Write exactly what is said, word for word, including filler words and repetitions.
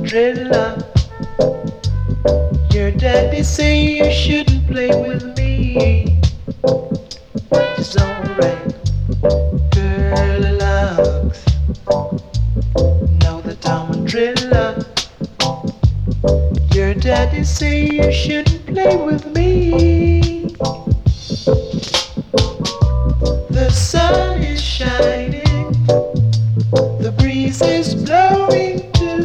Drilla, your daddy say you shouldn't play with me. It's alright, girl love. Know that I'm a driller. Your daddy say you shouldn't play with me.